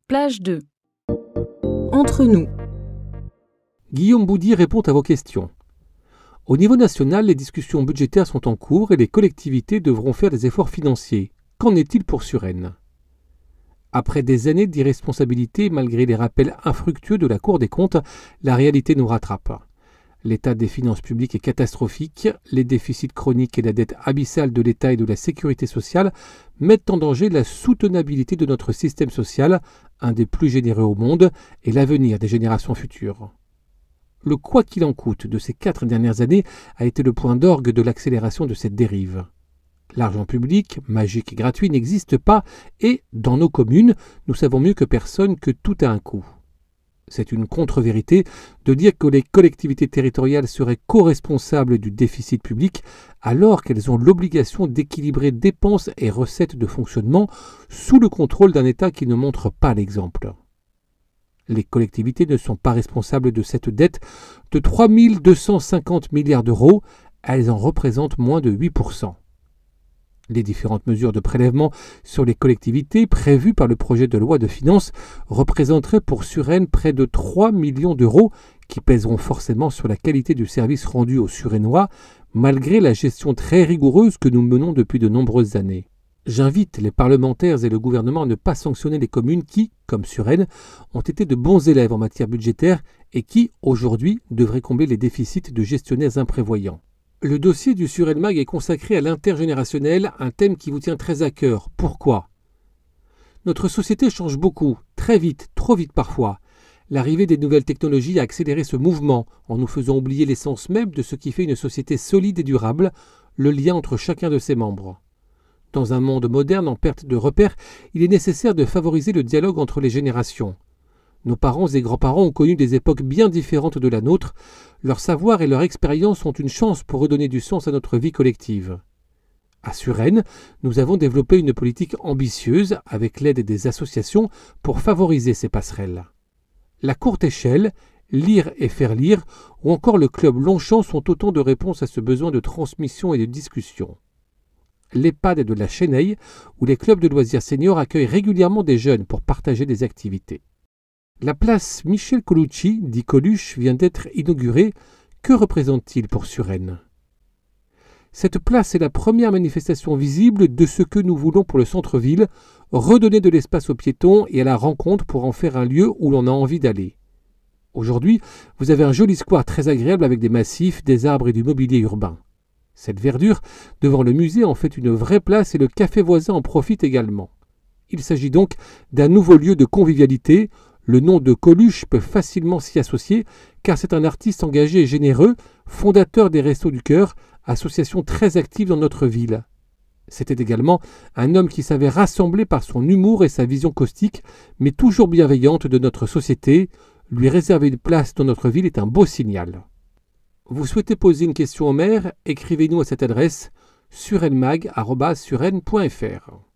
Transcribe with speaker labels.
Speaker 1: Plage 2. Entre nous.
Speaker 2: Guillaume Boudy répond à vos questions. Au niveau national, les discussions budgétaires sont en cours et les collectivités devront faire des efforts financiers. Qu'en est-il pour Suresnes ? Après des années d'irresponsabilité, malgré les rappels infructueux de la Cour des comptes, la réalité nous rattrape. L'état des finances publiques est catastrophique, les déficits chroniques et la dette abyssale de l'État et de la sécurité sociale mettent en danger la soutenabilité de notre système social, un des plus généreux au monde, et l'avenir des générations futures. Le quoi qu'il en coûte de ces 4 dernières années a été le point d'orgue de l'accélération de cette dérive. L'argent public, magique et gratuit, n'existe pas et, dans nos communes, nous savons mieux que personne que tout a un coût. C'est une contre-vérité de dire que les collectivités territoriales seraient co-responsables du déficit public alors qu'elles ont l'obligation d'équilibrer dépenses et recettes de fonctionnement sous le contrôle d'un État qui ne montre pas l'exemple. Les collectivités ne sont pas responsables de cette dette de 3 250 milliards d'euros, elles en représentent moins de 8%. Les différentes mesures de prélèvement sur les collectivités prévues par le projet de loi de finances représenteraient pour Suresnes près de 3 millions d'euros qui pèseront forcément sur la qualité du service rendu aux Suresnois, malgré la gestion très rigoureuse que nous menons depuis de nombreuses années. J'invite les parlementaires et le gouvernement à ne pas sanctionner les communes qui, comme Suresnes, ont été de bons élèves en matière budgétaire et qui, aujourd'hui, devraient combler les déficits de gestionnaires imprévoyants. Le dossier du Suresnes-Mag est consacré à l'intergénérationnel, un thème qui vous tient très à cœur. Pourquoi ? Notre société change beaucoup, très vite, trop vite parfois. L'arrivée des nouvelles technologies a accéléré ce mouvement en nous faisant oublier l'essence même de ce qui fait une société solide et durable, le lien entre chacun de ses membres. Dans un monde moderne en perte de repères, il est nécessaire de favoriser le dialogue entre les générations. Nos parents et grands-parents ont connu des époques bien différentes de la nôtre. Leur savoir et leur expérience sont une chance pour redonner du sens à notre vie collective. À Suresnes, nous avons développé une politique ambitieuse avec l'aide des associations pour favoriser ces passerelles. La courte échelle, lire et faire lire, ou encore le club Longchamp sont autant de réponses à ce besoin de transmission et de discussion. L'EHPAD de la Cheneille, où les clubs de loisirs seniors accueillent régulièrement des jeunes pour partager des activités. La place Michel Colucci, dit Coluche, vient d'être inaugurée. Que représente-t-il pour Suresnes ? Cette place est la première manifestation visible de ce que nous voulons pour le centre-ville, redonner de l'espace aux piétons et à la rencontre pour en faire un lieu où l'on a envie d'aller. Aujourd'hui, vous avez un joli square très agréable avec des massifs, des arbres et du mobilier urbain. Cette verdure devant le musée en fait une vraie place et le café voisin en profite également. Il s'agit donc d'un nouveau lieu de convivialité. Le nom de Coluche peut facilement s'y associer car c'est un artiste engagé et généreux, fondateur des Restos du Cœur, association très active dans notre ville. C'était également un homme qui savait rassembler par son humour et sa vision caustique, mais toujours bienveillante de notre société. Lui réserver une place dans notre ville est un beau signal. Vous souhaitez poser une question au maire ? Écrivez-nous à cette adresse suresnesmag@suresnes.fr.